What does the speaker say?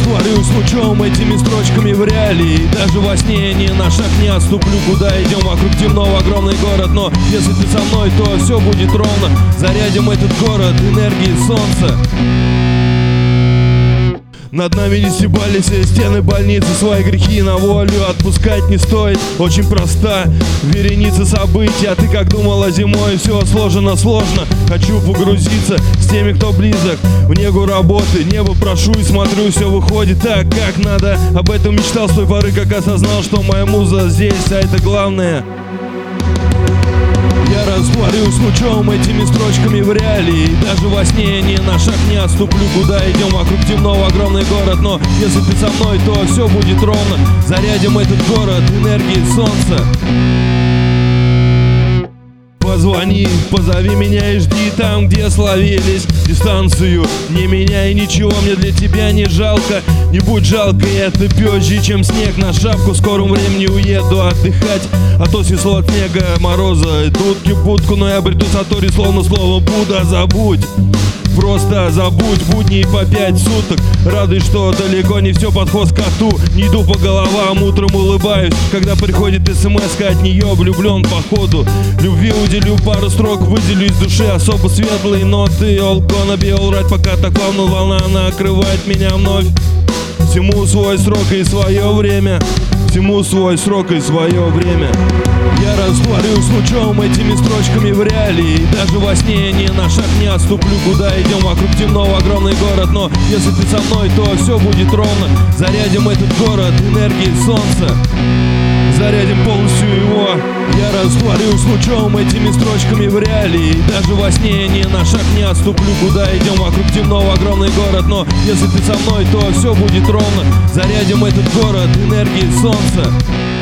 растворюсь лучом этими строчками в реалии. Даже во сне я ни на шаг не отступлю. Куда идем? Вокруг темно, огромный город. Но если ты со мной, то все будет ровно. Зарядим этот город энергией солнца. Над нами не стебались стены больницы. Свои грехи на волю отпускать не стоит. Очень проста вереница событий. А ты как думала зимой? Все сложно. Хочу погрузиться с теми, кто близок в негу работы. Небо прошу и смотрю, все выходит так, как надо. Об этом мечтал с той поры, как осознал, что моя муза здесь, а это главное. Я растворюсь лучом этими строчками в реалии. Даже во сне я ни на шаг не отступлю. Куда идем? Вокруг темно, огромный город. Но если ты со мной, то все будет ровно. Зарядим этот город энергией солнца. Позвони, позови меня и жди там, где словились. Дистанцию не меняй, ничего мне для тебя не жалко. Не будь жалко, это пёзже, чем снег на шапку. В скором времени уеду отдыхать, а то снесло от снега мороза. Тутки будку, но я обрету сатори, словно слово Будда. Забудь, просто забудь будни по 5 суток. Радуюсь, что далеко не все под хвост коту. Не иду по головам, утром улыбаюсь, когда приходит смс-ка от нее. Влюблен походу, любви уделю пару строк. Выделю из души особо светлые ноты. All gonna be alright, пока так плавно волна накрывает меня вновь. Всему свой срок и свое время. Всему свой срок и свое время. Я растворюсь лучом этими строчками в реалии. Даже во сне я ни на шаг не отступлю. Куда идем? Вокруг темно, огромный город. Но если ты со мной, то все будет ровно. Зарядим этот город энергией солнца. Зарядим полностью его. Я растворюсь лучом этими строчками в реалии. Даже во сне я ни на шаг не отступлю. Куда идем? Вокруг темно, огромный город. Но если ты со мной, то все будет ровно. Зарядим этот город энергией солнца.